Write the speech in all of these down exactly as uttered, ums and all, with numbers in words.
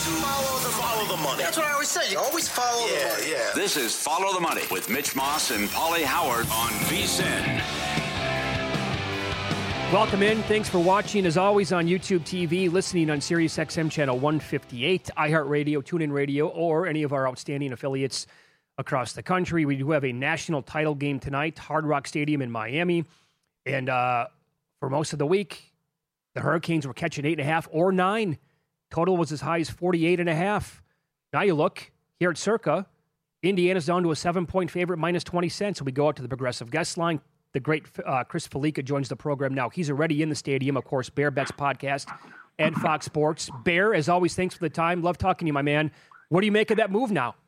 Follow the, follow the money. That's what I always say. You always follow yeah, the money. Yeah. This is Follow the Money with Mitch Moss and Paulie Howard on V S I N. Welcome in. Thanks for watching, as always, on YouTube T V, listening on Sirius X M Channel one fifty-eight, iHeartRadio, TuneIn Radio, or any of our outstanding affiliates across the country. We do have a national title game tonight, Hard Rock Stadium in Miami. And uh, for most of the week, the Hurricanes were catching eight and a half or nine. Total was as high as forty-eight and a half. Now you look here at Circa, Indiana's down to a seven-point favorite, minus twenty cents. So we go out to the Progressive Guest Line. The great uh, Chris Felica joins the program now. He's already in the stadium, of course, Bear Bets podcast and Fox Sports. Bear, as always, thanks for the time. Love talking to you, my man. What do you make of that move now?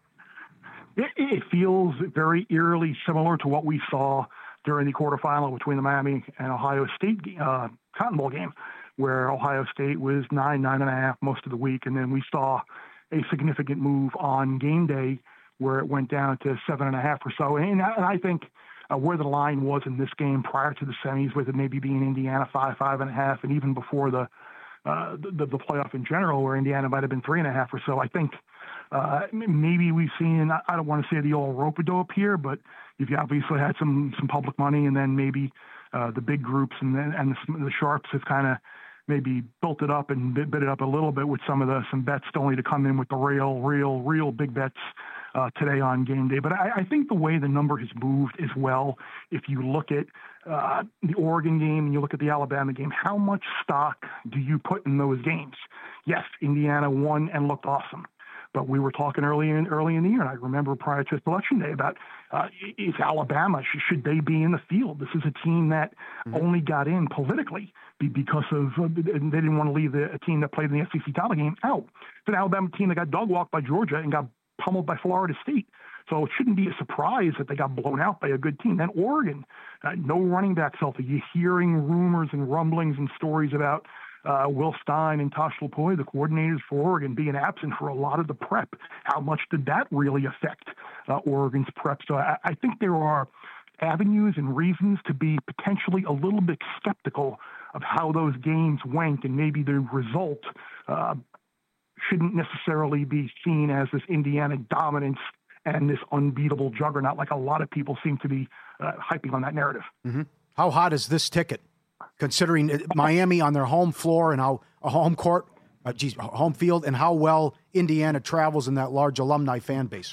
It, it feels very eerily similar to what we saw during the quarterfinal between the Miami and Ohio State uh, Cotton Bowl game, where Ohio State was nine, nine and a half most of the week. And then we saw a significant move on game day where it went down to seven and a half or so. And, and I think uh, where the line was in this game prior to the semis, with it maybe being Indiana five, five and a half, and even before the, uh, the, the playoff in general, where Indiana might have been three and a half or so. I think uh, maybe we've seen, I don't want to say the old rope-a-dope here, but you've obviously had some, some public money, and then maybe uh, the big groups and, then, and the, the sharps have kind of maybe built it up and bid it up a little bit with some of the some bets only to come in with the real, real, real big bets uh, today on game day. But I, I think the way the number has moved as well, if you look at uh, the Oregon game and you look at the Alabama game, how much stock do you put in those games? Yes, Indiana won and looked awesome. But we were talking early in early in the year, and I remember prior to election day about uh, is Alabama, should they be in the field? This is a team that mm-hmm. only got in politically because of uh, they didn't want to leave the, a team that played in the S E C title game out. It's an Alabama team that got dog walked by Georgia and got pummeled by Florida State. So it shouldn't be a surprise that they got blown out by a good team. Then Oregon, uh, no running backs healthy. You're hearing rumors and rumblings and stories about Uh, Will Stein and Tosh Lupoi, the coordinators for Oregon, being absent for a lot of the prep. How much did that really affect uh, Oregon's prep? So I, I think there are avenues and reasons to be potentially a little bit skeptical of how those games went, and maybe the result uh, shouldn't necessarily be seen as this Indiana dominance and this unbeatable juggernaut like a lot of people seem to be uh, hyping on that narrative. Mm-hmm. How hot is this ticket? Considering Miami on their home floor and how a home court, uh, geez, home field, and how well Indiana travels in that large alumni fan base.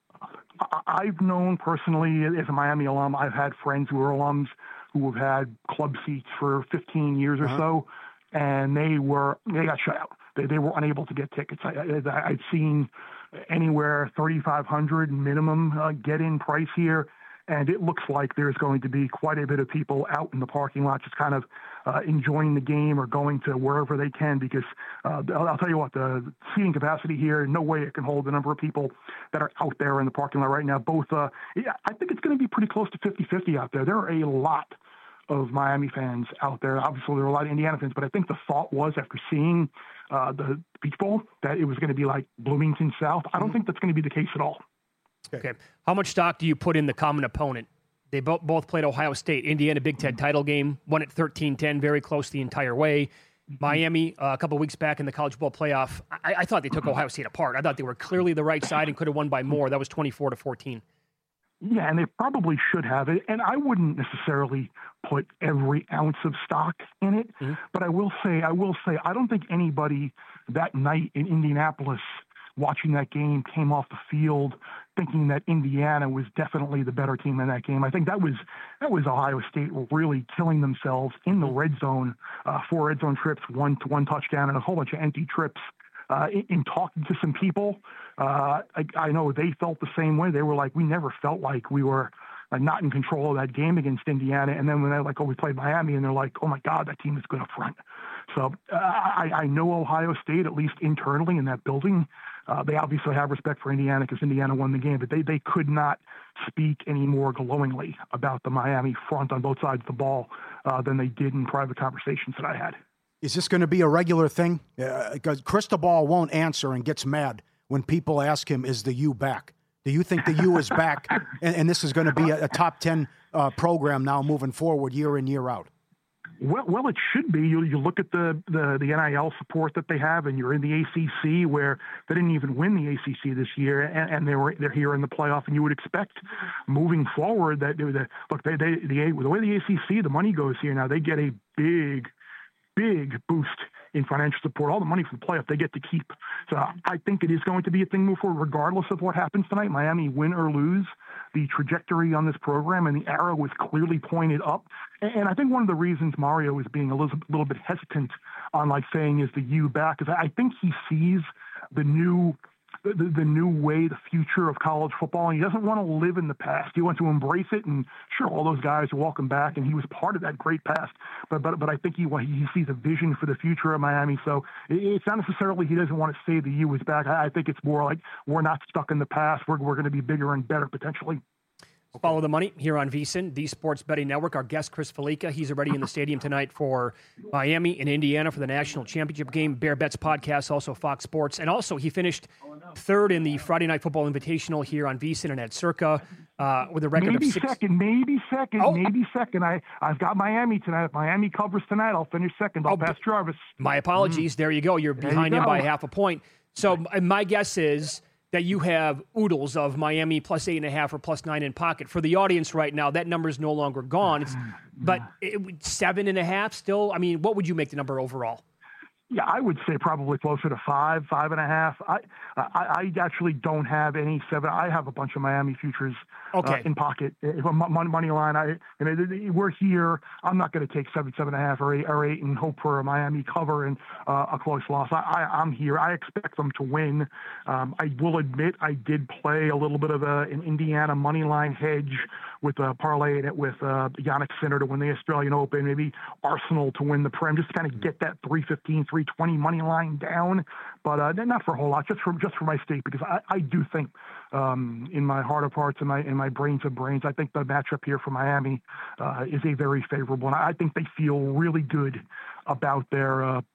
I've known personally as a Miami alum, I've had friends who are alums who have had club seats for fifteen years or uh-huh. so, and they were they got shut out. They they were unable to get tickets. I, I, I've seen anywhere thirty-five hundred minimum uh, get-in price here. And it looks like there's going to be quite a bit of people out in the parking lot just kind of uh, enjoying the game or going to wherever they can, because uh, I'll, I'll tell you what, the seating capacity here, no way it can hold the number of people that are out there in the parking lot right now. Both, uh, yeah, I think it's going to be pretty close to fifty-fifty out there. There are a lot of Miami fans out there. Obviously, there are a lot of Indiana fans, but I think the thought was, after seeing uh, the Beach Bowl, that it was going to be like Bloomington South. I don't think that's going to be the case at all. Okay. How much stock do you put in the common opponent? They bo- both played Ohio State. Indiana Big Ten title game, won at thirteen ten, very close the entire way. Miami, uh, a couple of weeks back in the College Bowl playoff, I-, I thought they took Ohio State apart. I thought they were clearly the right side and could have won by more. That was twenty-four to fourteen. Yeah, and they probably should have it. And I wouldn't necessarily put every ounce of stock in it. Mm-hmm. But I will say, I will say, I don't think anybody that night in Indianapolis watching that game came off the field thinking that Indiana was definitely the better team in that game. I think that was that was Ohio State really killing themselves in the red zone, uh, four red zone trips, one to one touchdown, and a whole bunch of empty trips. Uh, in, in talking to some people, uh, I, I know they felt the same way. They were like, we never felt like we were uh, not in control of that game against Indiana. And then when they're like, oh, we played Miami, and they're like, oh my God, that team is good up front. So uh, I, I know Ohio State, at least internally in that building, uh, they obviously have respect for Indiana because Indiana won the game, but they, they could not speak any more glowingly about the Miami front on both sides of the ball uh, than they did in private conversations that I had. Is this going to be a regular thing? Because uh, Cristobal won't answer and gets mad when people ask him, is the U back? Do you think the U is back, and, and this is going to be a, a top ten uh, program now moving forward year in, year out? Well, well, it should be. You, you look at the, the, the N I L support that they have, and you're in the A C C, where they didn't even win the A C C this year, and, and they were they're here in the playoff. And you would expect, moving forward, that they, the, look, they, they the the way the A C C, the money goes here now, they get a big, big boost in financial support. All the money from the playoff they get to keep. So I think it is going to be a thing move forward, regardless of what happens tonight. Miami win or lose, the trajectory on this program and the arrow is clearly pointed up. And I think one of the reasons Mario is being a little, little bit hesitant on like saying is the U back is I think he sees the new the, the new way, the future of college football, and he doesn't want to live in the past. He wants to embrace it, and sure, all those guys are welcome back, and he was part of that great past. But but but I think he he sees a vision for the future of Miami. So it's not necessarily he doesn't want to say the U is back. I, I think it's more like we're not stuck in the past. We're we're going to be bigger and better potentially. Follow the money here on VSiN, the Sports Betting Network. Our guest, Chris Felica, he's already in the stadium tonight for Miami and Indiana for the national championship game. Bear Bets podcast, also Fox Sports. And also, he finished third in the Friday Night Football Invitational here on VSiN and at Circa uh, with a record maybe of six. second, maybe second, oh. maybe second. I, I've got Miami tonight. If Miami covers tonight, I'll finish second. I'll oh, pass Jarvis. My apologies. Mm. There you go. You're behind you him by half a point. So my guess is that you have oodles of Miami plus eight and a half or plus nine in pocket. For the audience right now, that number is no longer gone. It's, but it, seven and a half still. I mean, what would you make the number overall? Yeah, I would say probably closer to five, five and a half. I, I, I actually don't have any seven. I have a bunch of Miami futures okay. uh, in pocket. If I'm money, money line, I, you know, we're here. I'm not going to take seven, seven and a half or eight, or eight and hope for a Miami cover and uh, a close loss. I, I, I'm here. I expect them to win. Um, I will admit I did play a little bit of a, an Indiana money line hedge with a parlay in it with uh, Yannick Sinner to win the Australian Open, maybe Arsenal to win the Prem, just to kind of get that three fifteen, three twenty money line down, but uh, not for a whole lot, just for just for my stake, because I, I do think um, in my heart of hearts and my in my brains of brains, I think the matchup here for Miami uh, is a very favorable, and I think they feel really good about their uh,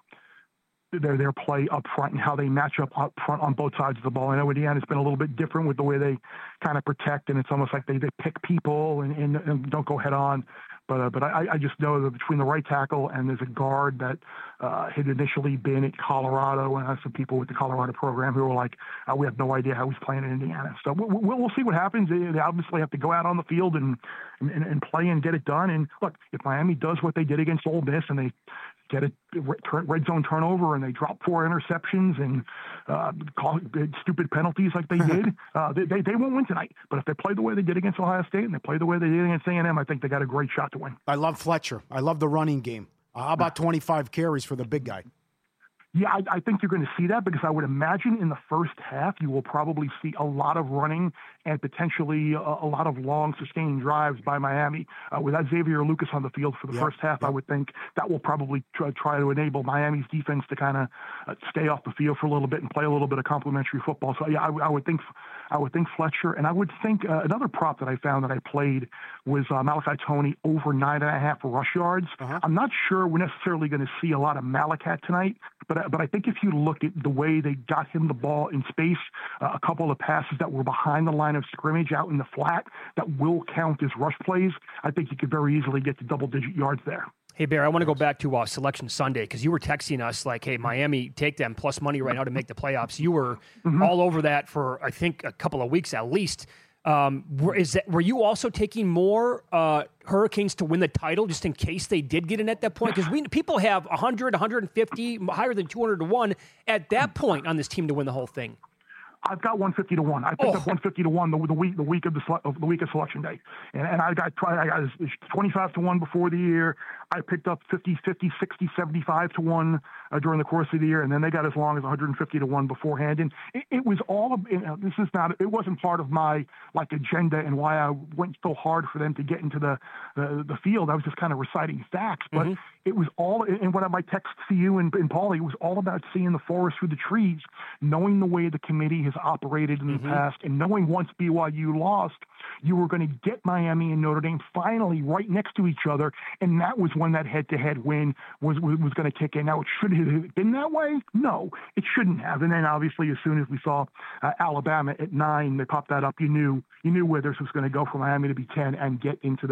their their play up front and how they match up up front on both sides of the ball. I know Indiana's been a little bit different with the way they kind of protect, and it's almost like they, they pick people and, and, and don't go head on. But uh, but I, I just know that between the right tackle and there's a guard that uh, had initially been at Colorado, and I have some people with the Colorado program who were like, oh, we have no idea how he's playing in Indiana. So we'll, we'll see what happens. They, they obviously have to go out on the field and, and and play and get it done. And look, if Miami does what they did against Ole Miss and they get a red zone turnover and they drop four interceptions and uh, call stupid penalties like they did, uh, they, they they won't win tonight. But if they play the way they did against Ohio State and they play the way they did against A and M, I think they got a great shot to win. I love Fletcher. I love the running game. Uh, how about twenty-five carries for the big guy? Yeah, I, I think you're going to see that because I would imagine in the first half you will probably see a lot of running and potentially a, a lot of long, sustained drives by Miami. Uh, without Xavier Lucas on the field for the yep, first half, yep. I would think that will probably try, try to enable Miami's defense to kind of uh, stay off the field for a little bit and play a little bit of complementary football. So yeah, I, I would think I would think Fletcher, and I would think uh, another prop that I found that I played was uh, Malachi Toney over nine and a half rush yards. Uh-huh. I'm not sure we're necessarily going to see a lot of Malachi tonight, but but I think if you look at the way they got him the ball in space, uh, a couple of passes that were behind the line of scrimmage out in the flat that will count as rush plays, I think you could very easily get to double-digit yards there. Hey, Bear, I want to go back to uh, Selection Sunday because you were texting us like, hey, Miami, take them plus money right now to make the playoffs. You were mm-hmm. all over that for, I think, a couple of weeks at least. Um, were, is that, were you also taking more uh, Hurricanes to win the title just in case they did get in at that point? Because we people have one hundred, one fifty, higher than two hundred to one at that point on this team to win the whole thing. I've got one fifty to one. I picked oh. up one fifty to one the, the week the week of the of the week of selection day, and, and I got I got twenty-five to one before the year. I picked up fifty, fifty, sixty, seventy-five to one uh, during the course of the year, and then they got as long as one hundred fifty to one beforehand. And it, it was all of, you know, this is not it wasn't part of my like agenda and why I went so hard for them to get into the the, the field. I was just kind of reciting facts, but mm-hmm. it was all. And what I might text to you and, and Paulie, it was all about seeing the forest through the trees, knowing the way the committee has operated in mm-hmm. the past, and knowing once B Y U lost, you were going to get Miami and Notre Dame finally right next to each other, and that was when that head-to-head win was was, was going to kick in. Now, it should have been that way? No, it shouldn't have. And then, obviously, as soon as we saw uh, Alabama at nine, they popped that up. You knew you knew where this was going to go for Miami to be ten and get into the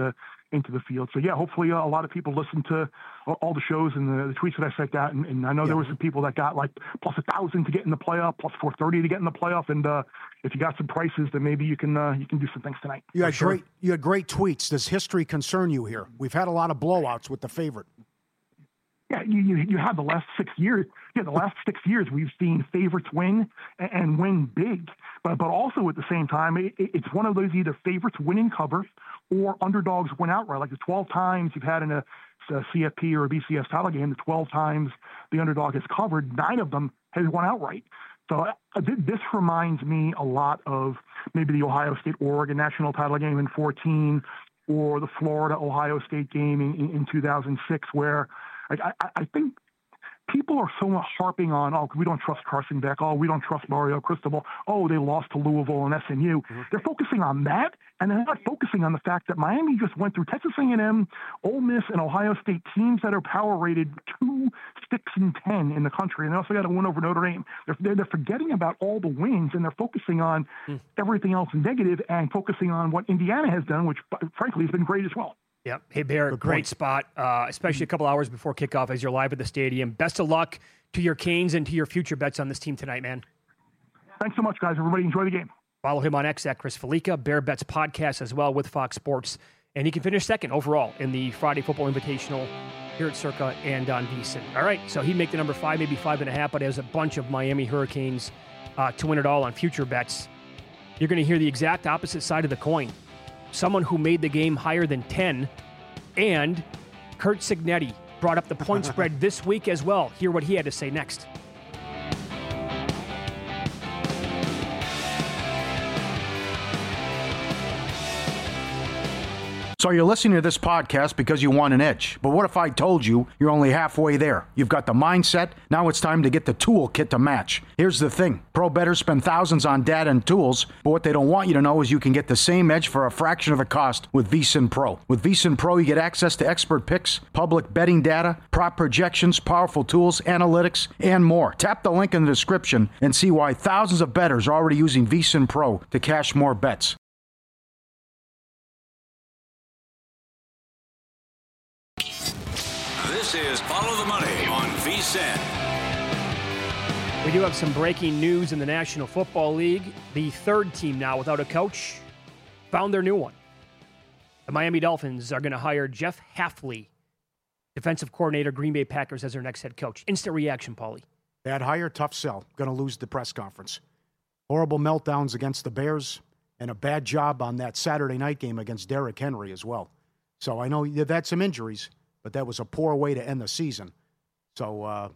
into the field. So, yeah, hopefully uh, a lot of people listen to all the shows and the, the tweets that I sent out. And, and I know yeah. there were some people that got like plus one thousand to get in the playoff, plus four thirty to get in the playoff. And uh, if you got some prices, then maybe you can uh, you can do some things tonight. You had, sure. great, you had great tweets. Does history concern you here? We've had a lot of blowouts with the favorite. Yeah, you, you you have the last six years. Yeah, the last six years we've seen favorites win and, and win big, but but also at the same time it, it's one of those either favorites win in cover or underdogs win outright. Like the twelve times you've had in a, a C F P or a B C S title game, the twelve times the underdog has covered, nine of them has won outright. So uh, this reminds me a lot of maybe the Ohio State-Oregon national title game in fourteen or the Florida-Ohio State game in, in, in two thousand six, where I, I, I think people are so harping on, oh, we don't trust Carson Beck. Oh, we don't trust Mario Cristobal. Oh, they lost to Louisville and S M U. Mm-hmm. They're focusing on that, and they're not focusing on the fact that Miami just went through Texas A and M, Ole Miss, and Ohio State teams that are power rated two, six, and ten in the country, and they also got a win over Notre Dame. They're, they're, they're forgetting about all the wins, and they're focusing on mm. everything else negative and focusing on what Indiana has done, which, frankly, has been great as well. Yep. Hey, Bear, Good great point. spot, uh, especially a couple hours before kickoff as you're live at the stadium. Best of luck to your Canes and to your future bets on this team tonight, man. Thanks so much, guys. Everybody enjoy the game. Follow him on X at Chris Felica, Bear Bets podcast as well with Fox Sports. And he can finish second overall in the Friday Football Invitational here at Circa and on VSiN. All right, so he'd make the number five, maybe five and a half, but has a bunch of Miami Hurricanes uh, to win it all on future bets. You're going to hear the exact opposite side of the coin. Someone who made the game higher than ten, and Curt Cignetti brought up the point spread this week as well. Hear what he had to say next. So you're listening to this podcast because you want an edge. But what if I told you you're only halfway there? You've got the mindset. Now it's time to get the toolkit to match. Here's the thing. Pro bettors spend thousands on data and tools, but what they don't want you to know is you can get the same edge for a fraction of the cost with VSiN Pro. With VSiN Pro, you get access to expert picks, public betting data, prop projections, powerful tools, analytics, and more. Tap the link in the description and see why thousands of bettors are already using VSiN Pro to cash more bets. This is Follow the Money on VSiN. We do have some breaking news in the National Football League. The third team now without a coach found their new one. The Miami Dolphins are going to hire Jeff Hafley, defensive coordinator, Green Bay Packers, as their next head coach. Instant reaction, Paulie. Bad hire, tough sell. Going to lose the press conference. Horrible meltdowns against the Bears, and a bad job on that Saturday night game against Derrick Henry as well. So I know they've had some injuries, but that was a poor way to end the season. So uh,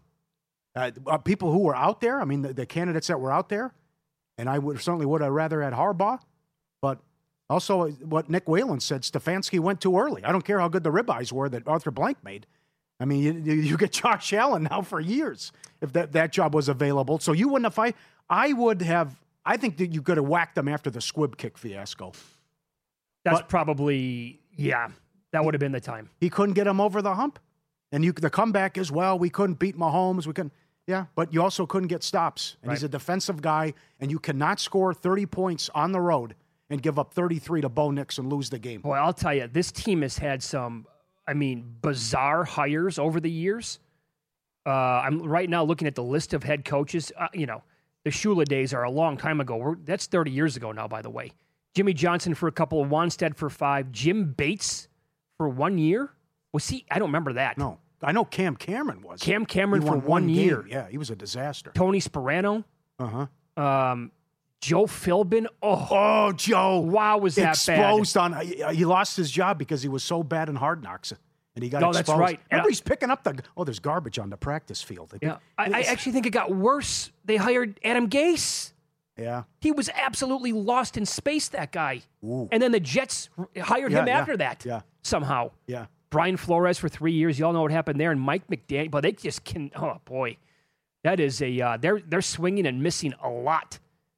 uh, people who were out there, I mean, the, the candidates that were out there, and I would certainly would have rather had Harbaugh, but also what Nick Whalen said, Stefanski went too early. I don't care how good the ribeyes were that Arthur Blank made. I mean, you, you get Josh Allen now for years if that, that job was available. So you wouldn't have, I, I would have, I think that you could have whacked them after the squib kick fiasco. That's but, probably, yeah. That would have been the time. He couldn't get him over the hump. And you, the comeback is, well, we couldn't beat Mahomes. We couldn't. Yeah, but you also couldn't get stops. And right. He's a defensive guy, and you cannot score thirty points on the road and give up thirty-three to Bo Nix and lose the game. Boy, I'll tell you, this team has had some, I mean, bizarre hires over the years. Uh, I'm right now looking at the list of head coaches. Uh, you know, the Shula days are a long time ago. We're, that's thirty years ago now, by the way. Jimmy Johnson for a couple, Wanstead for five, Jim Bates for one year? Was he? I don't remember that. No. I know Cam Cameron was. Cam Cameron for one, one year. Yeah, he was a disaster. Tony Sperano. Uh-huh. Um, Joe Philbin. Oh, oh Joe. Wow, was that exposed bad. on, he lost his job because he was so bad in Hard Knocks. And he got no, exposed. that's right. Remember, he's picking up the, oh, there's garbage on the practice field. Yeah. I, I actually think it got worse. They hired Adam Gase. Yeah. He was absolutely lost in space, that guy. Ooh. And then the Jets hired yeah, him yeah, after that. Yeah. Somehow. Yeah. Brian Flores for three years. You all know what happened there. And Mike McDaniel. But they just can, oh, boy. That is a, uh, they're, they're swinging and missing a lot.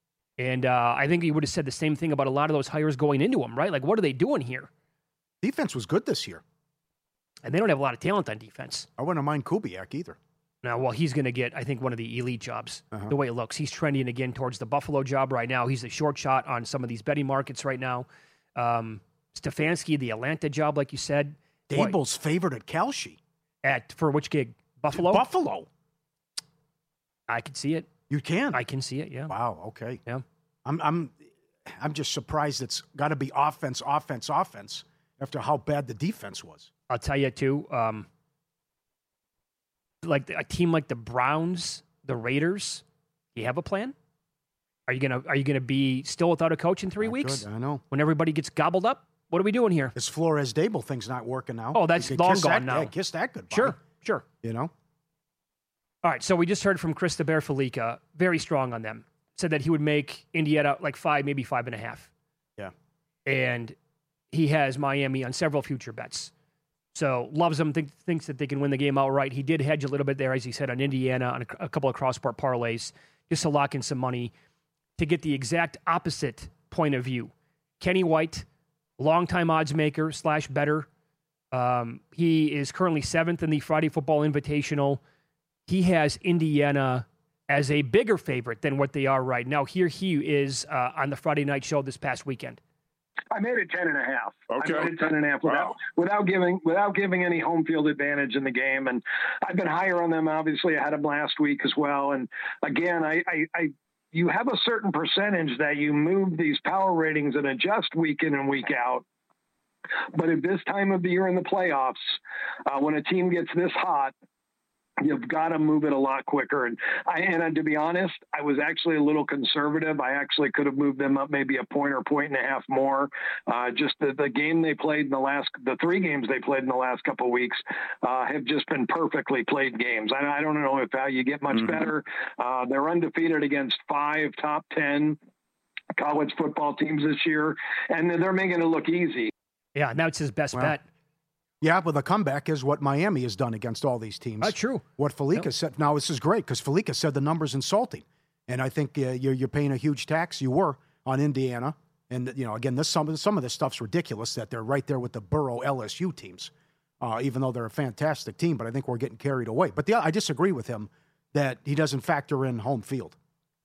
And uh, I think he would have said the same thing about a lot of those hires going into them, right? Like, what are they doing here? Defense was good this year. And they don't have a lot of talent on defense. I wouldn't mind Kubiak either. Now, well, he's going to get, I think, one of the elite jobs, uh-huh. the way it looks. He's trending again towards the Buffalo job right now. He's a short shot on some of these betting markets right now. Um, Stefanski, the Atlanta job, like you said. Dable's favored at Kalshi. At for which gig? Buffalo. Buffalo. I can see it. You can. I can see it. Yeah. Wow. Okay. Yeah. I'm. I'm. I'm just surprised it's got to be offense, offense, offense after how bad the defense was. I'll tell you too. Um, like a team like the Browns, the Raiders. Do you have a plan? Are you gonna Are you gonna be still without a coach in three Not weeks? Good, I know. When everybody gets gobbled up, what are we doing here? This Flores Dable thing's not working now. Oh, that's long gone that, now. Yeah, kiss that goodbye. Sure, sure. You know. All right, so we just heard from Chris the Bear Felica, very strong on them. Said that he would make Indiana like five, maybe five and a half. Yeah. And he has Miami on several future bets. So loves them, think, thinks that they can win the game outright. He did hedge a little bit there, as he said, on Indiana, on a, a couple of cross-sport parlays, just to lock in some money to get the exact opposite point of view. Kenny White, longtime odds maker slash bettor. Um, he is currently seventh in the Friday Football Invitational. He has Indiana as a bigger favorite than what they are right now. Here he is uh, on the Friday night show this past weekend. I made it ten and a half. Okay. I made it ten and a half without, Wow. without giving, without giving any home field advantage in the game. And I've been higher on them. Obviously I had them last week as well. And again, I, I, I you have a certain percentage that you move these power ratings and adjust week in and week out. But at this time of the year in the playoffs, uh, when a team gets this hot, you've got to move it a lot quicker. And I, and to be honest, I was actually a little conservative. I actually could have moved them up maybe a point or point and a half more. Uh, just the, the game they played in the last, the three games they played in the last couple of weeks uh, have just been perfectly played games. I, I don't know if how you get much mm-hmm. better. Uh, they're undefeated against five top ten college football teams this year, and they're making it look easy. Yeah, now it's his best well, bet. Yeah, but the comeback is what Miami has done against all these teams. That's true. What Felica yep. said. Now, this is great because Felica said the number's insulting. And I think uh, you're, you're paying a huge tax. You were on Indiana. And, you know, again, this some, some of this stuff's ridiculous that they're right there with the Burrow L S U teams, uh, even though they're a fantastic team. But I think we're getting carried away. But the, I disagree with him that he doesn't factor in home field.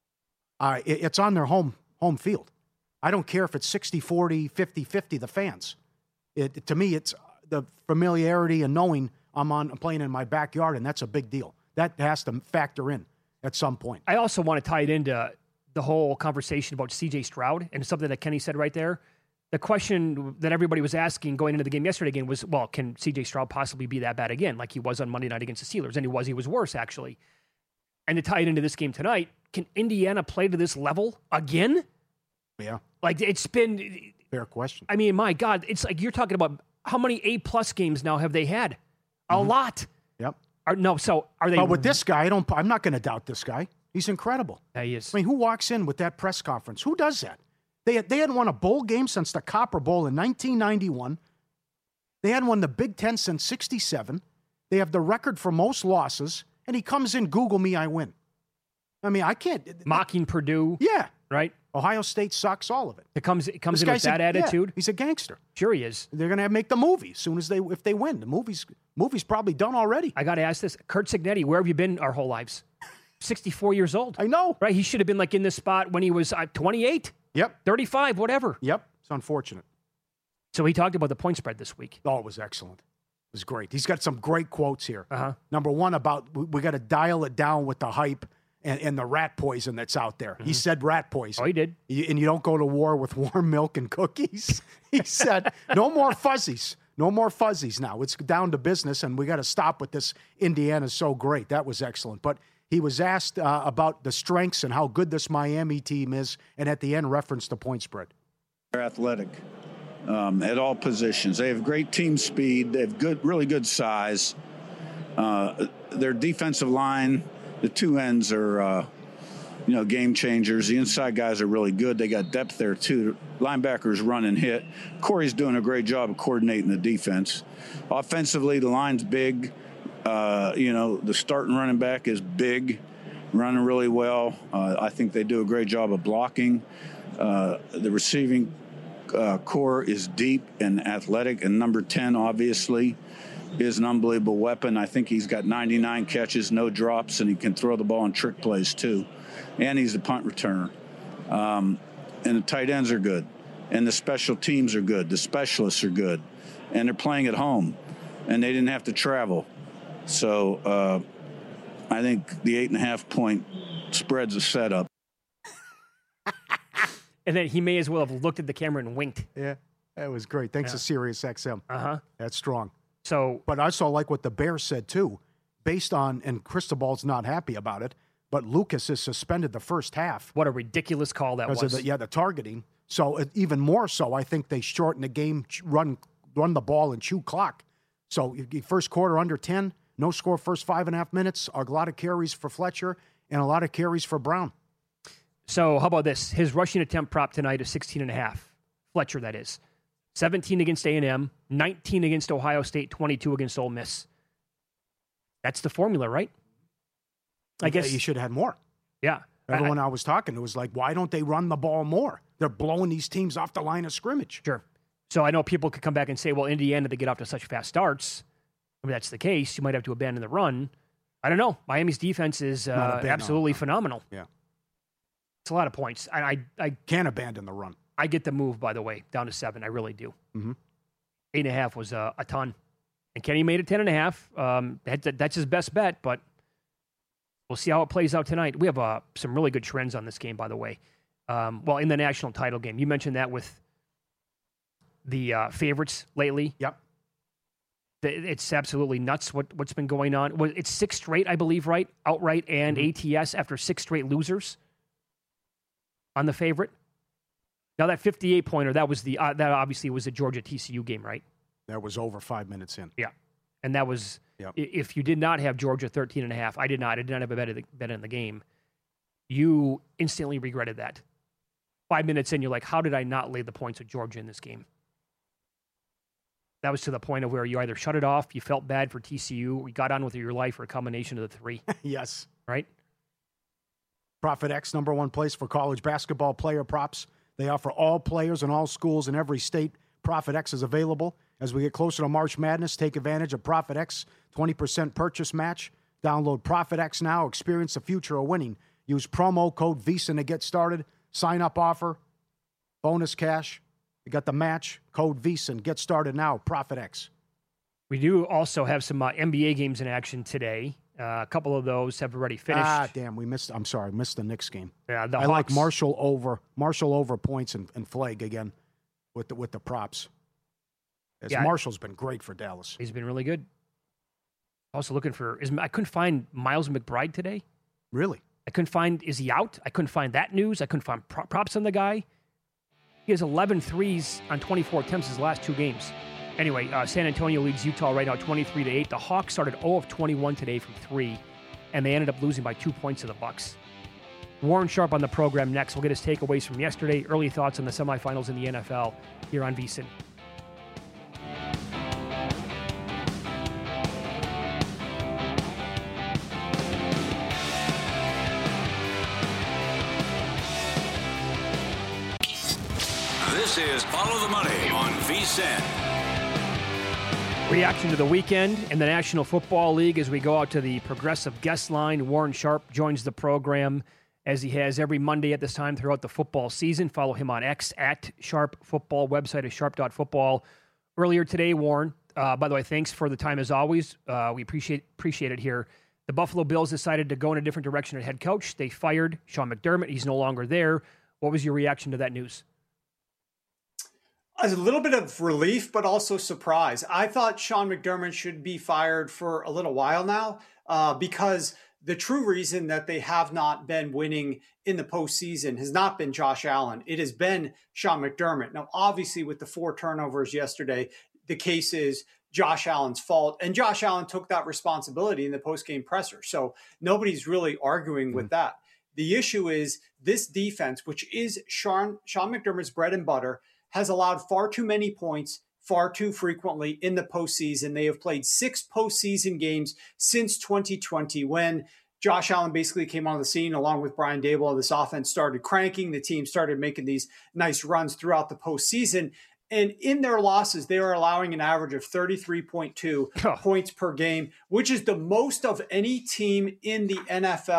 Uh, it, it's on their home home field. I don't care if it's sixty forty, fifty fifty, the fans. It, to me, it's the familiarity and knowing I'm on I'm playing in my backyard, and that's a big deal. That has to factor in at some point. I also want to tie it into the whole conversation about C J Stroud and something that Kenny said right there. The question that everybody was asking going into the game yesterday again was, well, can C J Stroud possibly be that bad again, like he was on Monday night against the Steelers? And he was. He was worse, actually. And to tie it into this game tonight, can Indiana play to this level again? Yeah. Like, it's been... Fair question. I mean, my God, it's like you're talking about how many A-plus games now have they had? A Mm-hmm. lot. Yep. Are, no, so are they... But with this guy, I don't, I'm not going to doubt this guy. He's incredible. Yeah, he is. I mean, who walks in with that press conference? Who does that? They, had, they hadn't won a bowl game since the Copper Bowl in nineteen ninety-one. They hadn't won the Big Ten since sixty-seven. They have the record for most losses, and he comes in, Google me, I win. I mean, I can't... Mocking Purdue. Yeah. Right? Ohio State sucks, all of it. It comes, it comes This in with that a, attitude. Yeah, he's a gangster. Sure he is. They're going to make the movie as soon as they, if they win. The movie's, movie's probably done already. I got to ask this. Kurt Signetti, where have you been our whole lives? sixty-four years old. I know. Right? He should have been like in this spot when he was uh, twenty-eight. Yep. thirty-five, whatever. Yep. It's unfortunate. So he talked about the point spread this week. Oh, it was excellent. It was great. He's got some great quotes here. Uh-huh. Number one, about we, we got to dial it down with the hype and, and the rat poison that's out there. Mm-hmm. He said rat poison. Oh, he did. You, and you don't go to war with warm milk and cookies. He said, no more fuzzies. No more fuzzies now. It's down to business, and we got to stop with this. Indiana's so great. That was excellent. But he was asked uh, about the strengths and how good this Miami team is, and at the end referenced the point spread. They're athletic um, at all positions. They have great team speed. They have good, really good size. Uh, their defensive line, the two ends are, uh, you know, game changers. The inside guys are really good. They got depth there, too. Linebackers run and hit. Corey's doing a great job of coordinating the defense. Offensively, the line's big. Uh, you know, the starting running back is big, running really well. Uh, I think they do a great job of blocking. Uh, the receiving uh, core is deep and athletic, and number ten, obviously, is an unbelievable weapon. I think he's got ninety-nine catches, no drops, and he can throw the ball in trick plays, too. And he's a punt returner. Um, and the tight ends are good. and the special teams are good. The specialists are good, and they're playing at home, and they didn't have to travel. So uh, I think the eight and a half point spread's a setup. And then he may as well have looked at the camera and winked. Yeah, that was great. Thanks yeah. to Sirius X M. Uh-huh. That's strong. So, but I also like what the Bears said, too, based on, and Cristobal's not happy about it, but Lucas is suspended the first half. What a ridiculous call that was. Of the, yeah, the targeting. So it, even more so, I think they shorten the game, run run the ball, and chew clock. So first quarter under ten, no score first five and a half minutes, a lot of carries for Fletcher, and a lot of carries for Brown. So how about this? His rushing attempt prop tonight is sixteen and a half. Fletcher, that is. seventeen against A and M, nineteen against Ohio State, twenty-two against Ole Miss. That's the formula, right? I guess you should have had more. Yeah. Everyone I, I was talking to was like, why don't they run the ball more? They're blowing these teams off the line of scrimmage. Sure. So I know people could come back and say, well, Indiana, they get off to such fast starts. If that's the case, you might have to abandon the run. I don't know. Miami's defense is uh, absolutely no, no. phenomenal. Yeah. It's a lot of points. I, I, I can't abandon the run. I get the move, by the way, down to seven. I really do. Mm-hmm. Eight and a half was uh, a ton. And Kenny made it ten and a half. Um, that, that's his best bet, but we'll see how it plays out tonight. We have uh, some really good trends on this game, by the way. Um, well, in the national title game. You mentioned that with the uh, favorites lately. Yep. It's absolutely nuts what, what's been going on. Well, it's six straight, I believe, right? Outright and mm-hmm. A T S after six straight losers on the favorite. Now, that fifty-eight pointer, that was the uh, that obviously was the Georgia T C U game, right? That was over five minutes in. Yeah. And that was, yep. if you did not have Georgia thirteen and a half, I did not, I did not have a bet, bet in the game, you instantly regretted that. Five minutes in, you're like, how did I not lay the points with Georgia in this game? That was to the point of where you either shut it off, you felt bad for T C U, you got on with your life, or a combination of the three. Yes. Right? Prophet X, number one place for college basketball player props. They offer all players in all schools in every state. Prophet X is available. As we get closer to March Madness, take advantage of Prophet X twenty percent purchase match. Download Prophet X now. Experience the future of winning. Use promo code VEASAN to get started. Sign up offer. Bonus cash. You got the match. Code VEASAN. Get started now. Prophet X. We do also have some uh, N B A games in action today. Uh, a couple of those have already finished. Ah, damn. We missed. I'm sorry. Missed the Knicks game. Yeah, the I Hawks. like Marshall over. Marshall over points and, and Flag again with the, with the props. As yeah, Marshall's been great for Dallas. He's been really good. Also looking for, is I couldn't find Miles McBride today. Really? I couldn't find, is he out? I couldn't find that news. I couldn't find pro- props on the guy. He has eleven threes on twenty-four attempts his last two games. Anyway, uh, San Antonio leads Utah right now twenty-three to eight. The Hawks started zero of twenty-one today from three, and they ended up losing by two points to the Bucks. Warren Sharp on the program next. We'll get his takeaways from yesterday, early thoughts on the semifinals in the N F L here on VSiN. This is Follow the Money on VSiN. Reaction to the weekend in the National Football League as we go out to the Progressive guest line. Warren Sharp joins the program as he has every Monday at this time throughout the football season. Follow him on X at Sharp Football. Website is sharp dot football. Earlier today, Warren, uh, by the way, thanks for the time as always. Uh, we appreciate appreciate it here. The Buffalo Bills decided to go in a different direction at head coach. They fired Sean McDermott. He's no longer there. What was your reaction to that news? A little bit of relief, but also surprise. I thought Sean McDermott should be fired for a little while now uh, because the true reason that they have not been winning in the postseason has not been Josh Allen. It has been Sean McDermott. Now, obviously, with the four turnovers yesterday, the case is Josh Allen's fault. And Josh Allen took that responsibility in the postgame presser. So nobody's really arguing with that. The issue is this defense, which is Sean, Sean McDermott's bread and butter, has allowed far too many points far too frequently in the postseason. They have played six postseason games since twenty twenty when Josh Allen basically came on the scene along with Brian Daboll. This offense started cranking. The team started making these nice runs throughout the postseason. And in their losses, they are allowing an average of thirty-three point two oh. points per game, which is the most of any team in the N F L.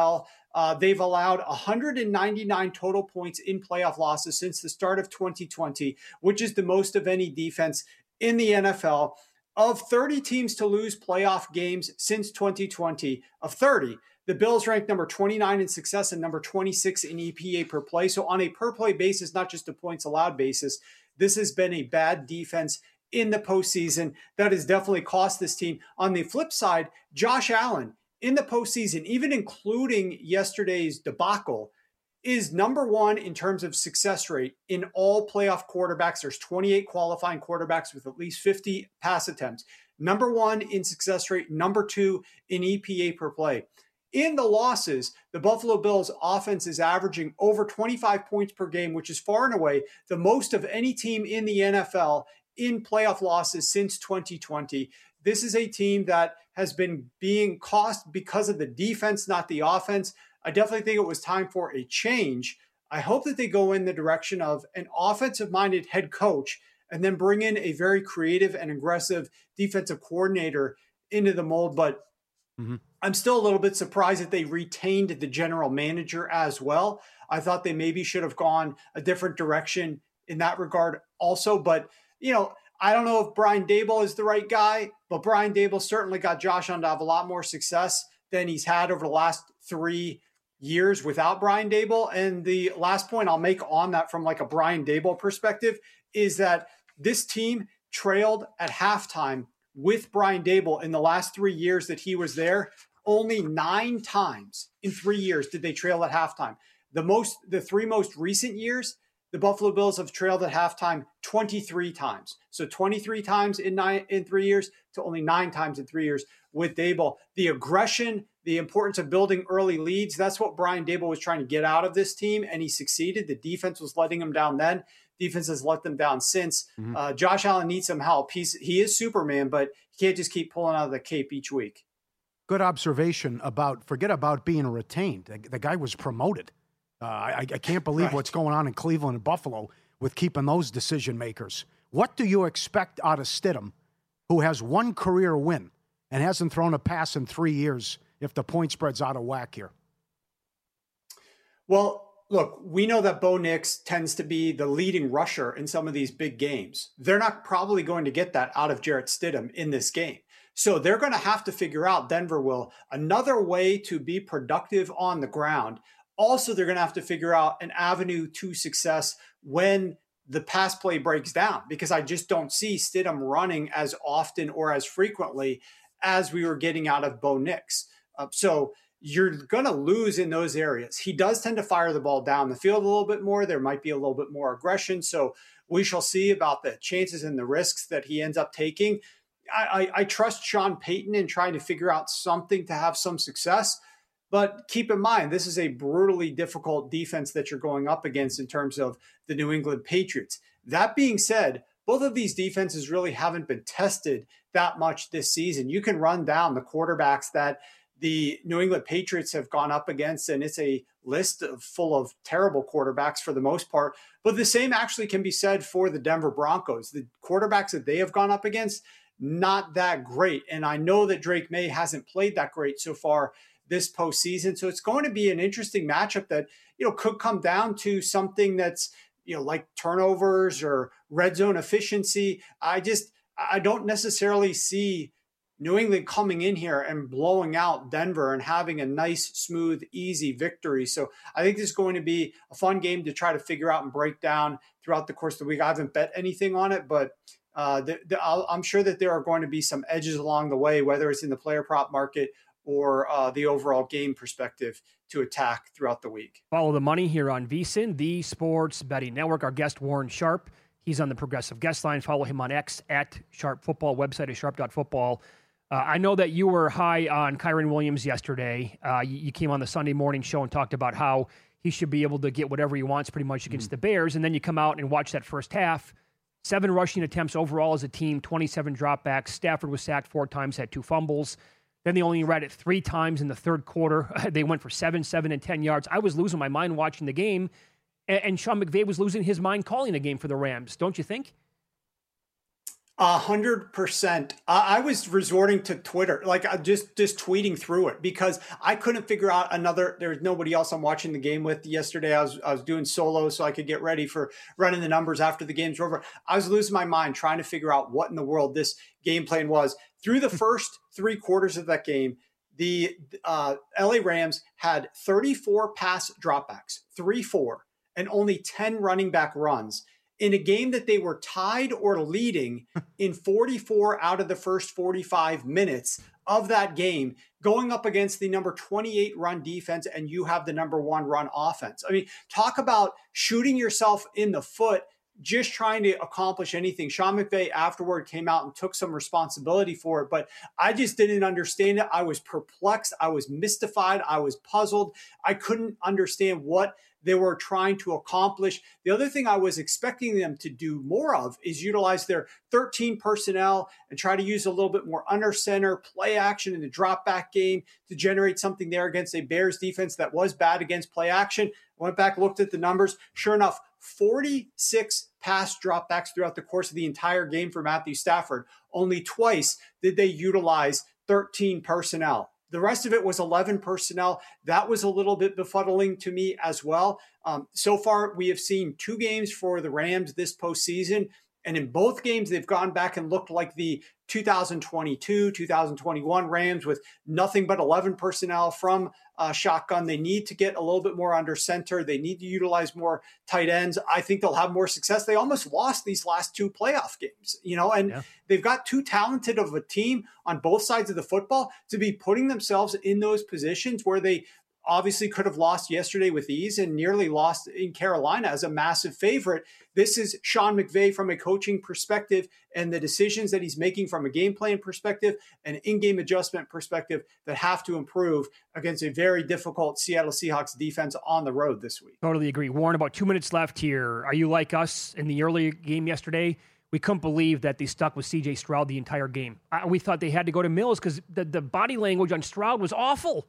Uh, they've allowed one hundred ninety-nine total points in playoff losses since the start of twenty twenty, which is the most of any defense in the N F L. Of thirty teams to lose playoff games since twenty twenty, of thirty, the Bills ranked number twenty-nine in success and number twenty-six in E P A per play. So on a per play basis, not just a points allowed basis, this has been a bad defense in the postseason. That has definitely cost this team. On the flip side, Josh Allen in the postseason, even including yesterday's debacle, is number one in terms of success rate in all playoff quarterbacks. There's twenty-eight qualifying quarterbacks with at least fifty pass attempts. Number one in success rate, number two in E P A per play. In the losses, the Buffalo Bills offense is averaging over twenty-five points per game, which is far and away the most of any team in the N F L in playoff losses since twenty twenty. This is a team that has been being cost because of the defense, not the offense. I definitely think it was time for a change. I hope that they go in the direction of an offensive-minded head coach and then bring in a very creative and aggressive defensive coordinator into the mold. But mm-hmm. I'm still a little bit surprised that they retained the general manager as well. I thought they maybe should have gone a different direction in that regard also. But, you know, I don't know if Brian Daboll is the right guy, but Brian Daboll certainly got Josh Allen to have a lot more success than he's had over the last three years without Brian Daboll. And the last point I'll make on that from like a Brian Daboll perspective is that this team trailed at halftime with Brian Daboll in the last three years that he was there. Only nine times in three years did they trail at halftime. The most, the three most recent years, the Buffalo Bills have trailed at halftime twenty-three times. So twenty-three times in nine in three years to only nine times in three years with Daboll. The aggression, the importance of building early leads, that's what Brian Daboll was trying to get out of this team, and he succeeded. The defense was letting him down then. Defense has let them down since. Mm-hmm. Uh, Josh Allen needs some help. He's he is Superman, but he can't just keep pulling out of the cape each week. Good observation about, forget about being retained. The, the guy was promoted. Uh, I, I can't believe right. what's going on in Cleveland and Buffalo with keeping those decision makers. What do you expect out of Stidham, who has one career win and hasn't thrown a pass in three years, if the point spread's out of whack here? Well, look, we know that Bo Nix tends to be the leading rusher in some of these big games. They're not probably going to get that out of Jarrett Stidham in this game. So they're going to have to figure out, Denver will, another way to be productive on the ground. Also, they're going to have to figure out an avenue to success when the pass play breaks down, because I just don't see Stidham running as often or as frequently as we were getting out of Bo Nix. Uh, so you're going to lose in those areas. He does tend to fire the ball down the field a little bit more. There might be a little bit more aggression. So we shall see about the chances and the risks that he ends up taking. I, I, I trust Sean Payton in trying to figure out something to have some success. But keep in mind, this is a brutally difficult defense that you're going up against in terms of the New England Patriots. That being said, both of these defenses really haven't been tested that much this season. You can run down the quarterbacks that the New England Patriots have gone up against, and it's a list of, full of terrible quarterbacks for the most part. But the same actually can be said for the Denver Broncos. The quarterbacks that they have gone up against, not that great. And I know that Drake May hasn't played that great so far this postseason. So it's going to be an interesting matchup that, you know, could come down to something that's, you know, like turnovers or red zone efficiency. I just, I don't necessarily see New England coming in here and blowing out Denver and having a nice, smooth, easy victory. So I think this is going to be a fun game to try to figure out and break down throughout the course of the week. I haven't bet anything on it, but uh, the, the, I'm sure that there are going to be some edges along the way, whether it's in the player prop market or uh, the overall game perspective to attack throughout the week. Follow the money here on VSiN, the Sports Betting Network. Our guest, Warren Sharp, he's on the Progressive Guest Line. Follow him on X at Sharp Football. Website is sharp dot football. Uh, I know that you were high on Kyren Williams yesterday. Uh, you, you came on the Sunday morning show and talked about how he should be able to get whatever he wants pretty much against mm. the Bears. And then you come out and watch that first half. Seven rushing attempts overall as a team, twenty-seven dropbacks. Stafford was sacked four times, had two fumbles. Then they only ran it three times in the third quarter. They went for seven, seven, and ten yards. I was losing my mind watching the game, and, and Sean McVay was losing his mind calling the game for the Rams. Don't you think? A hundred percent. I was resorting to Twitter, like just just tweeting through it because I couldn't figure out another. There was nobody else I'm watching the game with yesterday. I was I was doing solo so I could get ready for running the numbers after the game's over. I was losing my mind trying to figure out what in the world this game plan was. Through the first three quarters of that game, the uh, L A Rams had thirty-four pass dropbacks, three four, and only ten running back runs. In a game that they were tied or leading in forty-four out of the first forty-five minutes of that game, going up against the number twenty-eight run defense, and you have the number one run offense. I mean, talk about shooting yourself in the foot, just trying to accomplish anything. Sean McVay afterward came out and took some responsibility for it, but I just didn't understand it. I was perplexed. I was mystified. I was puzzled. I couldn't understand what they were trying to accomplish. The other thing I was expecting them to do more of is utilize their thirteen personnel and try to use a little bit more under center play action in the drop back game to generate something there against a Bears defense that was bad against play action. I went back, looked at the numbers. Sure enough, forty-six pass dropbacks throughout the course of the entire game for Matthew Stafford. Only twice did they utilize thirteen personnel. The rest of it was eleven personnel. That was a little bit befuddling to me as well. Um, so far, we have seen two games for the Rams this postseason. And in both games, they've gone back and looked like the two thousand twenty-two, two thousand twenty-one Rams with nothing but eleven personnel from uh, shotgun. They need to get a little bit more under center. They need to utilize more tight ends. I think they'll have more success. They almost lost these last two playoff games, you know, and yeah. They've got too talented of a team on both sides of the football to be putting themselves in those positions where they obviously could have lost yesterday with ease and nearly lost in Carolina as a massive favorite. This is Sean McVay from a coaching perspective and the decisions that he's making from a game plan perspective and in-game adjustment perspective that have to improve against a very difficult Seattle Seahawks defense on the road this week. Totally agree. Warren, about two minutes left here. Are you like us in the early game yesterday? We couldn't believe that they stuck with C J Stroud the entire game. I, we thought they had to go to Mills because the, the body language on Stroud was awful.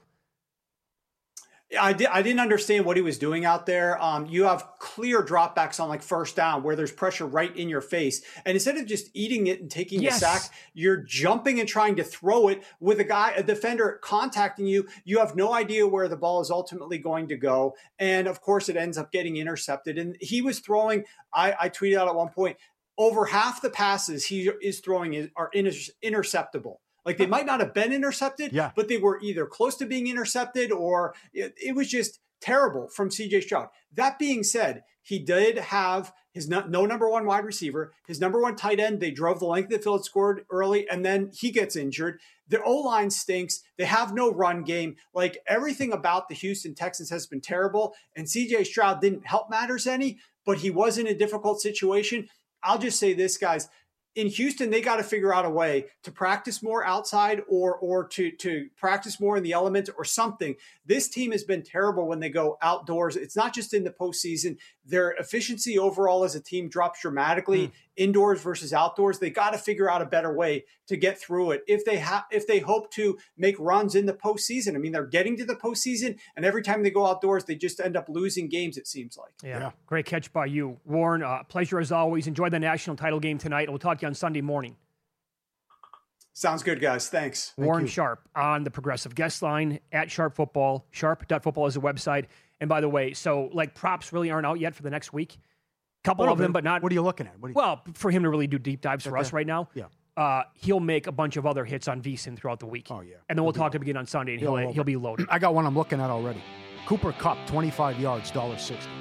I, did, I didn't understand what he was doing out there. Um, you have clear dropbacks on like first down where there's pressure right in your face. And instead of just eating it and taking yes. a sack, you're jumping and trying to throw it with a guy, a defender contacting you. You have no idea where the ball is ultimately going to go. And of course it ends up getting intercepted. And he was throwing, I, I tweeted out at one point, over half the passes he is throwing is, are inter- interceptable. Like they might not have been intercepted, yeah. but they were either close to being intercepted or it, it was just terrible from C J Stroud. That being said, he did have his no, no number one wide receiver, his number one tight end. They drove the length of the field, scored early, and then he gets injured. Their O-line stinks. They have no run game. Like everything about the Houston Texans has been terrible, and C J Stroud didn't help matters any, but he was in a difficult situation. I'll just say this, guys. In Houston, they got to figure out a way to practice more outside or or to, to practice more in the elements or something. This team has been terrible when they go outdoors. It's not just in the postseason. Their efficiency overall as a team drops dramatically mm. indoors versus outdoors. They got to figure out a better way to get through it if they have if they hope to make runs in the postseason. I mean, they're getting to the postseason, and every time they go outdoors, they just end up losing games, it seems like. Yeah, yeah. Great catch by you, Warren. Uh, pleasure as always. Enjoy the national title game tonight. We'll talk to you on Sunday morning. Sounds good, guys. Thanks. Warren Thank Sharp on the Progressive Guest Line at Sharp Football. Sharp dot football is the website. And by the way, so like props really aren't out yet for the next week. Couple of them, but not. What are you looking at? What are you... Well, for him to really do deep dives for okay. us right now. Yeah. Uh, he'll make a bunch of other hits on VSiN throughout the week. Oh, yeah. And then we'll talk to him again on Sunday, and he'll, he'll, he'll be loaded. I got one I'm looking at already. Cooper Kupp, twenty-five yards, one dollar sixty.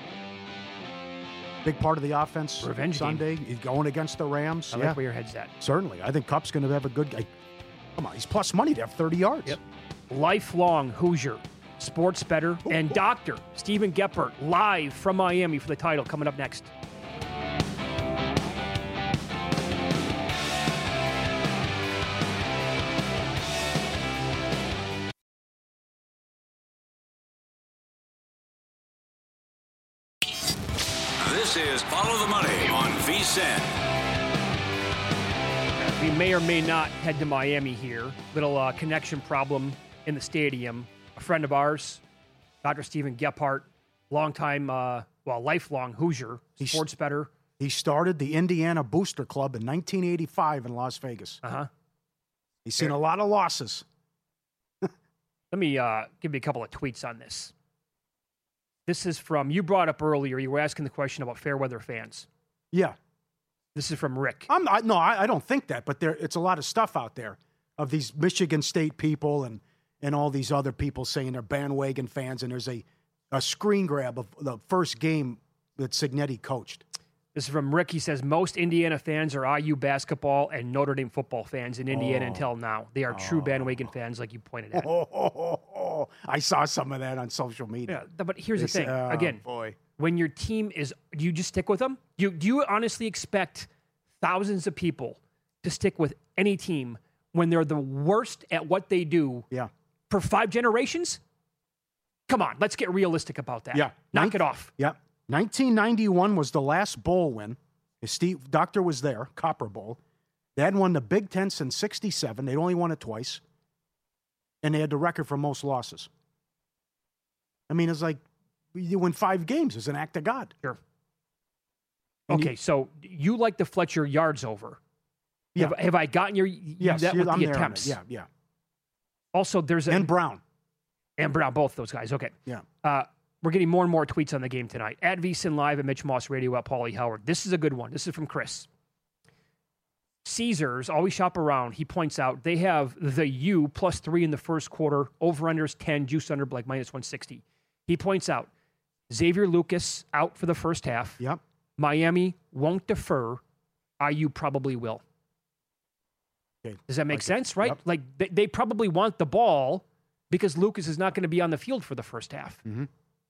Big part of the offense Revenge Sunday. Game. He's going against the Rams. I yeah. like where your head's at. Certainly. I think Kupp's going to have a good game. Come on, he's plus money to have thirty yards. Yep. Lifelong Hoosier, sports bettor, and doctor Stephen Geppert live from Miami for the title coming up next. This is Follow the Money on VSiN. We may or may not head to Miami here. Little uh, connection problem in the stadium. A friend of ours, Doctor Stephen Geppert, longtime, uh, well, lifelong Hoosier, sports bettor, He started the Indiana Booster Club in nineteen eighty-five in Las Vegas. Uh-huh. He's seen a lot of losses. Let me uh, give you a couple of tweets on this. This is from, you brought up earlier, you were asking the question about fair weather fans. Yeah. This is from Rick. I'm I, no, I, I don't think that, but there it's a lot of stuff out there of these Michigan State people and, and all these other people saying they're bandwagon fans, and there's a, a screen grab of the first game that Cignetti coached. This is from Rick. He says, most Indiana fans are I U basketball and Notre Dame football fans in Indiana oh. until now. They are true oh. bandwagon fans, like you pointed out. Oh, oh, oh, oh. I saw some of that on social media. Yeah, but here's they the thing. Say, oh, Again, boy. When your team is, do you just stick with them? Do you, do you honestly expect thousands of people to stick with any team when they're the worst at what they do yeah. for five generations? Come on, let's get realistic about that. Yeah. Knock Nin- it off. Yeah. nineteen ninety-one was the last bowl win. Steve Doctor was there, Copper Bowl. They hadn't won the Big Ten since sixty-seven. They'd only won it twice. And they had the record for most losses. I mean, it's like you win five games as an act of God. Sure. And okay, you, so you like the Fletcher yards over. Yeah. Have, have I gotten your yes, that with I'm the there attempts? Yeah, yeah. Also, there's a... And Brown. And Brown, both those guys. Okay. Yeah. Uh, we're getting more and more tweets on the game tonight. At VSiN Live at Mitch Moss Radio at Paulie Howard. This is a good one. This is from Chris. Caesars, always shop around. He points out they have the U plus three in the first quarter. Over-unders ten, juice under like minus one sixty. He points out Xavier Lucas out for the first half. Yep. Miami won't defer. I U probably will. Okay. Does that make like sense, it. right? Yep. Like they, they probably want the ball because Lucas is not going to be on the field for the first half. Mm-hmm.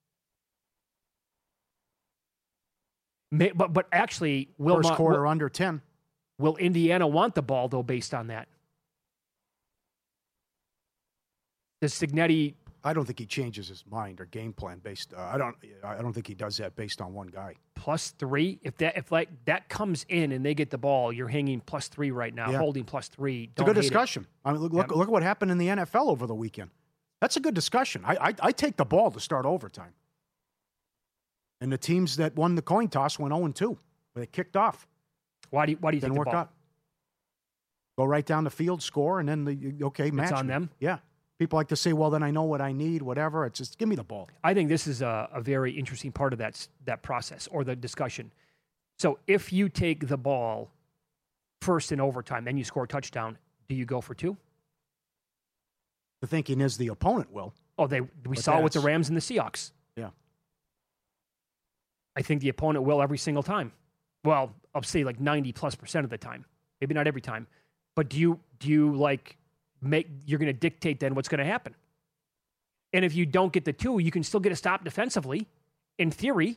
May, but but actually, will first not, quarter will, under ten. Will Indiana want the ball though, based on that? Does Cignetti? I don't think he changes his mind or game plan based. Uh, I don't. I don't think he does that based on one guy. Plus three. If that if like that comes in and they get the ball, you're hanging plus three right now. Yeah. Holding plus three. It's a good discussion. It. I mean, look, look, yeah. look at what happened in the N F L over the weekend. That's a good discussion. I, I I take the ball to start overtime. And the teams that won the coin toss went oh and two. They kicked off. Why do you, why do you Didn't think work the ball? out. Go right down the field, score, and then the okay match. It's on me. them. Yeah. People like to say, well, then I know what I need, whatever. It's just give me the ball. I think this is a, a very interesting part of that, that process or the discussion. So if you take the ball first in overtime, then you score a touchdown, do you go for two? The thinking is the opponent will. Oh, they we But saw it with the that's- Rams and the Seahawks. Yeah. I think the opponent will every single time. Well, I'll say like ninety plus percent of the time. Maybe not every time. But do you do you like make you're going to dictate then what's going to happen? And if you don't get the two, you can still get a stop defensively, in theory.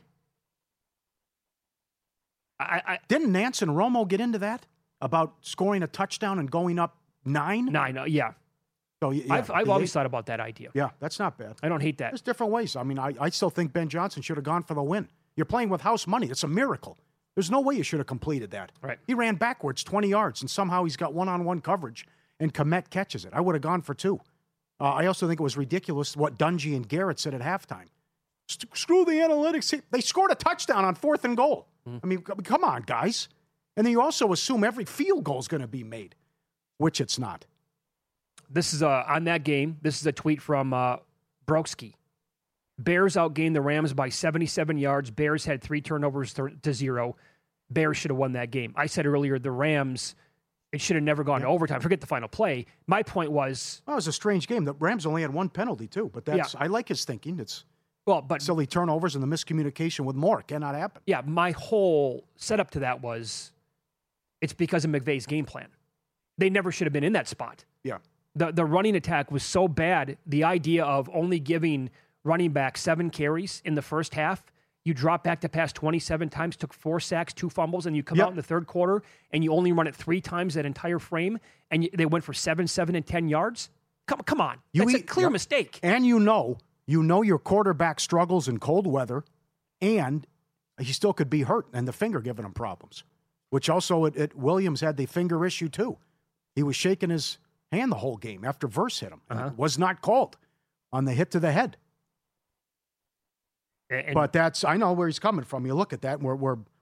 I, I Didn't Nance and Romo get into that about scoring a touchdown and going up nine? nine, uh, yeah. So yeah, I've I've the always eight- thought about that idea. Yeah, that's not bad. I don't hate that. There's different ways. I mean, I, I still think Ben Johnson should have gone for the win. You're playing with house money. It's a miracle. There's no way you should have completed that. Right. He ran backwards twenty yards, and somehow he's got one-on-one coverage, and Komet catches it. I would have gone for two. Uh, I also think it was ridiculous what Dungy and Garrett said at halftime. St- screw the analytics. They scored a touchdown on fourth and goal. Mm. I mean, c- come on, guys. And then you also assume every field goal is going to be made, which it's not. This is a, on that game. This is a tweet from uh, Brokski. Bears outgained the Rams by seventy-seven yards. Bears had three turnovers to zero. Bears should have won that game. I said earlier the Rams, it should have never gone yeah. to overtime. Forget the final play. My point was... Well, it was a strange game. The Rams only had one penalty, too. But that's Yeah. I like his thinking. It's well, but silly turnovers and the miscommunication with Moore. Cannot happen. Yeah, my whole setup to that was it's because of McVay's game plan. They never should have been in that spot. Yeah. The the running attack was so bad. The idea of only giving running back seven carries in the first half, you drop back to pass twenty-seven times, took four sacks, two fumbles, and you come Yep. out in the third quarter and you only run it three times that entire frame, and you, they went for seven, seven, and ten yards. Come, come on, You that's a eat- clear yep. mistake. And you know, you know your quarterback struggles in cold weather, and he still could be hurt, and the finger giving him problems. Which also, at, at Williams had the finger issue too. He was shaking his hand the whole game after Verse hit him. And Uh-huh. it was not called on the hit to the head. And, But that's, I know where he's coming from. You look at that, and we're, we're,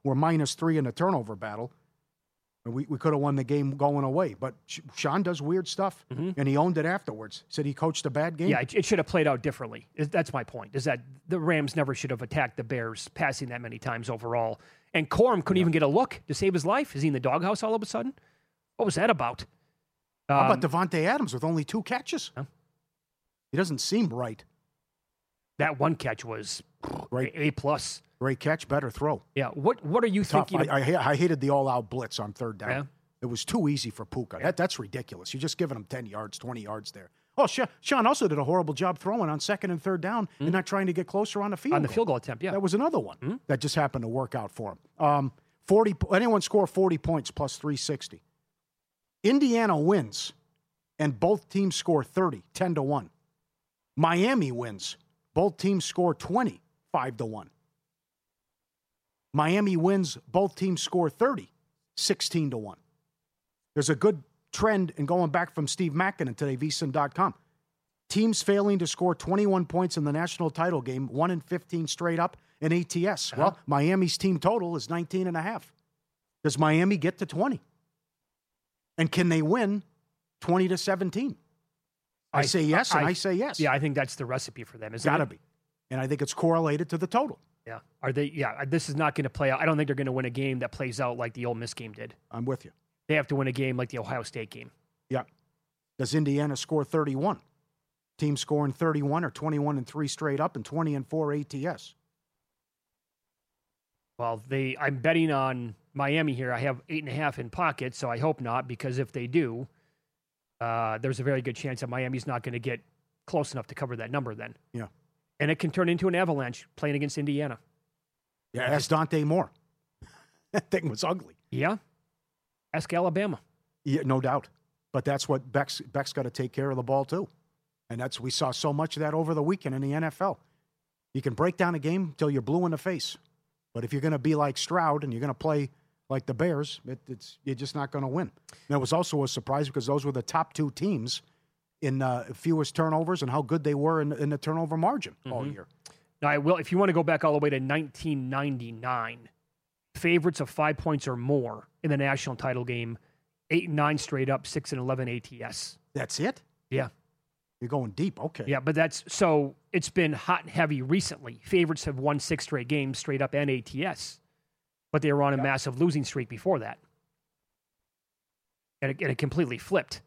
We're minus three in the turnover battle. And we, we could have won the game going away. But Sean does weird stuff, mm-hmm. and he owned it afterwards. Said he coached a bad game. Yeah, it, it should have played out differently. That's my point, is that the Rams never should have attacked the Bears passing that many times overall. And Corum couldn't yeah. even get a look to save his life. Is he in the doghouse all of a sudden? What was that about? Um, How about Devontae Adams with only two catches? Huh? He doesn't seem right. That one catch was great. A plus. Great catch, better throw. Yeah. What What are you Tough. thinking? I, I, I hated the all-out blitz on third down. Yeah. It was too easy for Puka. That, that's ridiculous. You're just giving him ten yards, twenty yards there. Oh, Sean also did a horrible job throwing on second and third down mm-hmm. and not trying to get closer on the field On the goal. field goal attempt, yeah. That was another one mm-hmm. that just happened to work out for him. Um, forty. Anyone score forty points plus three sixty. Indiana wins, and both teams score thirty, ten to one. Miami wins. Both teams score twenty, five to one. Miami wins. Both teams score thirty, sixteen to one. There's a good trend in going back from Steve Mackin today, V S I N dot com. Teams failing to score twenty-one points in the national title game, one in fifteen straight up in A T S. Uh-huh. Well, Miami's team total is nineteen and a half. Does Miami get to twenty? And can they win twenty to seventeen? I, I say yes, I, and I say yes. Yeah, I think that's the recipe for them, isn't Gotta it? be. And I think it's correlated to the total. Yeah. Are they? Yeah, this is not going to play out. I don't think they're going to win a game that plays out like the Ole Miss game did. I'm with you. They have to win a game like the Ohio State game. Yeah. Does Indiana score thirty-one? Team scoring thirty-one or twenty-one and three straight up and twenty and four A T S. Well, they. I'm betting on Miami here. I have eight and a half in pocket, so I hope not, because if they do, uh, there's a very good chance that Miami's not going to get close enough to cover that number then. Yeah. And it can turn into an avalanche playing against Indiana. Yeah, ask Dante Moore. That thing was ugly. Yeah. Ask Alabama. Yeah, no doubt. But that's what Beck's, Beck's got to take care of the ball, too. And that's we saw so much of that over the weekend in the N F L. You can break down a game till you're blue in the face. But if you're going to be like Stroud and you're going to play like the Bears, it, it's you're just not going to win. And it was also a surprise because those were the top two teams in uh, fewest turnovers and how good they were in, in the turnover margin mm-hmm. all year. Now, I will, if you want to go back all the way to nineteen ninety-nine, favorites of five points or more in the national title game, eight and nine straight up, six and eleven A T S. That's it? Yeah. You're going deep. Okay. Yeah, but that's so it's been hot and heavy recently. Favorites have won six straight games straight up and A T S, but they were on a yep. massive losing streak before that. And it, and it completely flipped.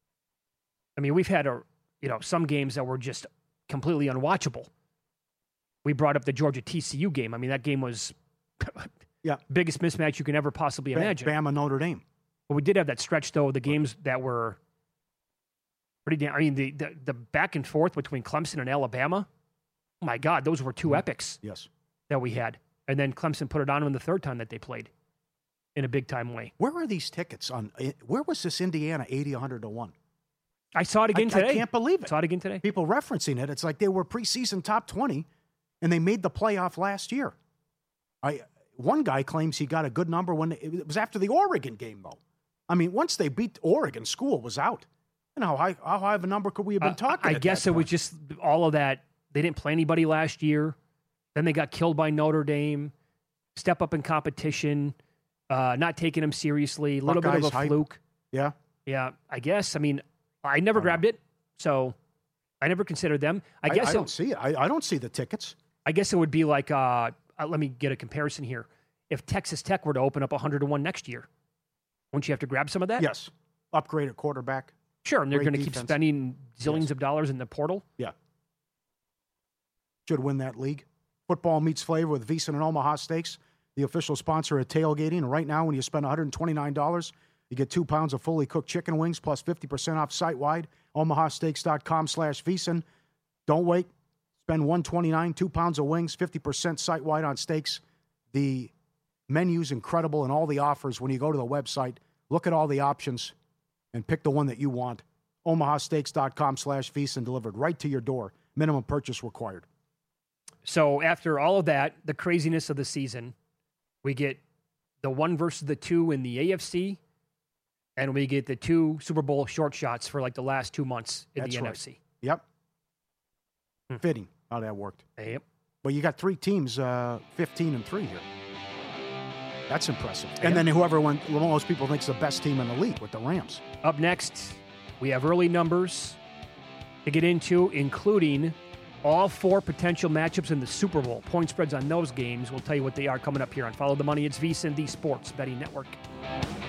I mean, we've had a, you know, some games that were just completely unwatchable. We brought up the Georgia T C U game. I mean, that game was yeah. biggest mismatch you can ever possibly imagine. Bama Notre Dame. But we did have that stretch, though, the games that were pretty damn. I mean, the, the, the back and forth between Clemson and Alabama, oh my God, those were two mm-hmm. epics yes. that we had. And then Clemson put it on them the third time that they played in a big-time way. Where are these tickets? on? Where was this Indiana eighty, one hundred to one? I saw it again I, today. I can't believe it. Saw it again today. People referencing it. It's like they were preseason top twenty, and they made the playoff last year. I One guy claims he got a good number when it was after the Oregon game, though. I mean, once they beat Oregon, school was out. You know, how high, how high of a number could we have been talking? Uh, I guess it point? was just all of that. They didn't play anybody last year. Then they got killed by Notre Dame. Step up in competition. Uh, not taking them seriously. A little Buckeyes bit of a hype. fluke. Yeah. Yeah, I guess. I mean, I never I grabbed it, so I never considered them. I, I guess I it, don't see it. I, I don't see the tickets. I guess it would be like, uh, uh, let me get a comparison here. If Texas Tech were to open up one hundred to one next year, wouldn't you have to grab some of that? Yes. Upgrade at quarterback. Sure, and they're Great going to keep defense. spending zillions Yes. of dollars in the portal. Yeah. Should win that league. Football meets flavor with VEASAN and Omaha Steaks, the official sponsor of tailgating. And right now, when you spend one hundred twenty-nine dollars, you get two pounds of fully cooked chicken wings plus fifty percent off site-wide. Omaha Steaks dot com slash VEASAN. Don't wait. Spend one hundred twenty-nine dollars, two pounds of wings, fifty percent site-wide on steaks. The menu's incredible and all the offers. When you go to the website, look at all the options and pick the one that you want. Omaha Steaks dot com slash VEASAN, delivered right to your door. Minimum purchase required. So after all of that, the craziness of the season, we get the one versus the two in the A F C, and we get the two Super Bowl short shots for like the last two months in That's the right. N F C. Yep. Hmm. Fitting how that worked. Yep. But you got three teams, uh, fifteen and three here. That's impressive. And then whoever went, well, most people thinks the best team in the league with the Rams. Up next, we have early numbers to get into, including all four potential matchups in the Super Bowl. Point spreads on those games. We'll tell you what they are coming up here on Follow the Money. It's VSiN, the Sports Betting Network.